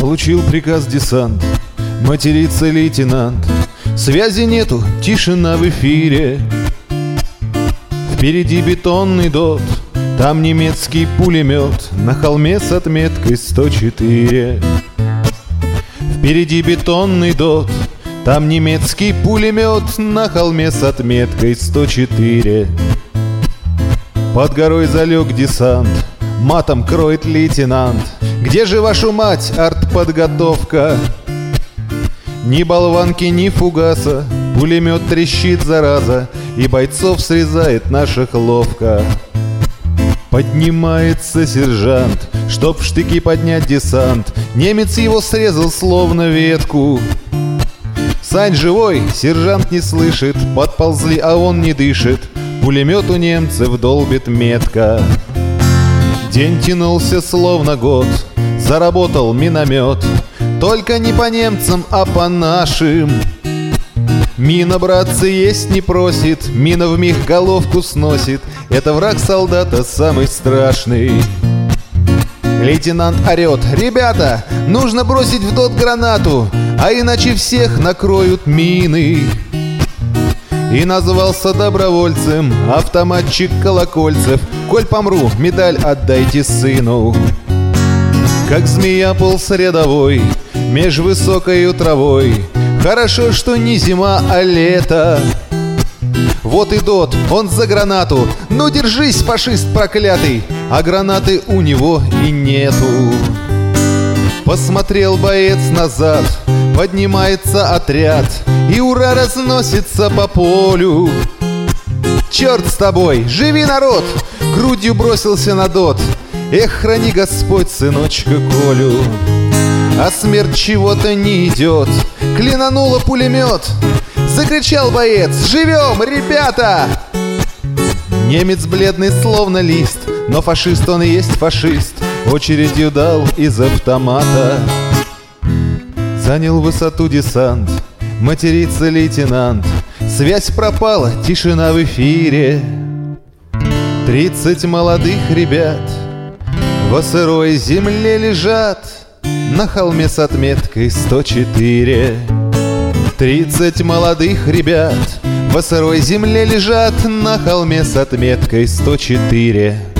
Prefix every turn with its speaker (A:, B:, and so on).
A: Получил приказ десант, матерится лейтенант. Связи нету, тишина в эфире. Впереди бетонный дот, там немецкий пулемет на холме с отметкой 104. Впереди бетонный дот, там немецкий пулемет на холме с отметкой 104. Под горой залег десант, матом кроет лейтенант. Где же, вашу мать, артподготовка? Ни болванки, ни фугаса, пулемет трещит, зараза, и бойцов срезает наших ловко. Поднимается сержант, чтоб в штыки поднять десант. Немец его срезал словно ветку. Сань живой, сержант не слышит, подползли, а он не дышит. Пулемет у немцев долбит метко. День тянулся словно год, заработал миномет. Только не по немцам, а по нашим. Мина, братцы, есть не просит, мина вмиг головку сносит. Это враг солдата самый страшный. Лейтенант орет: ребята, нужно бросить в дот гранату, а иначе всех накроют мины. И назвался добровольцем автоматчик Колокольцев. Коль помру, медаль отдайте сыну. Как змея полз рядовой меж высокою травой. Хорошо, что не зима, а лето. Вот и дот, он за гранату. Ну держись, фашист проклятый. А гранаты у него и нету. Посмотрел боец назад, поднимается отряд, и ура разносится по полю. Черт с тобой, живи, народ! Грудью бросился на дот. Эх, храни Господь сыночка Колю. А смерть чего-то не идет. Клинануло пулемет. Закричал боец: живем, ребята! Немец бледный словно лист, но фашист он и есть фашист. Очередью дал из автомата. Занял высоту десант, матерится лейтенант. Связь пропала, тишина в эфире. 30 молодых ребят во сырой земле лежат на холме с отметкой 104. 30 молодых ребят во сырой земле лежат на холме с отметкой 104.